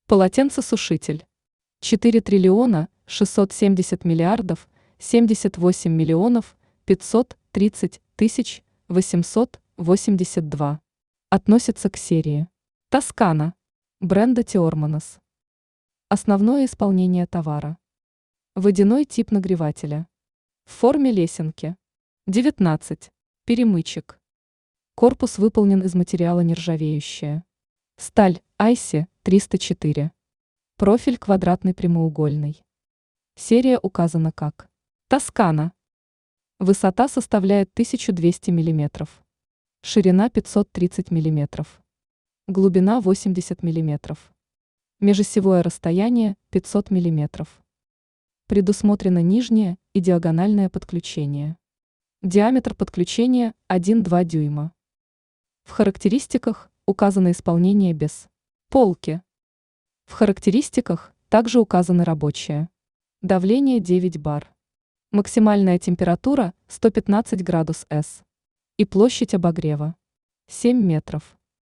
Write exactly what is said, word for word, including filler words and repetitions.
Полотенцесушитель. четыре триллиона шестьсот семьдесят миллиардов семьдесят восемь миллионов пятьсот тридцать тысяч восемьсот восемьдесят два. Относится к серии Тоскана бренда Тиорманос. Основное исполнение товара. Водяной тип нагревателя. В форме лесенки. девятнадцать. Перемычек. Корпус выполнен из материала нержавеющая. Сталь Айси триста четыре. Профиль квадратный прямоугольный. Серия указана как Тоскана. Высота составляет тысяча двести миллиметров. Ширина пятьсот тридцать миллиметров. Глубина восемьдесят миллиметров. Межосевое расстояние пятьсот миллиметров. Предусмотрено нижнее и диагональное подключение. Диаметр подключения один-два дюйма. В характеристиках указано исполнение без полки. В характеристиках также указаны рабочие. Давление девять бар. Максимальная температура сто пятнадцать градусов С. И площадь обогрева семь метров.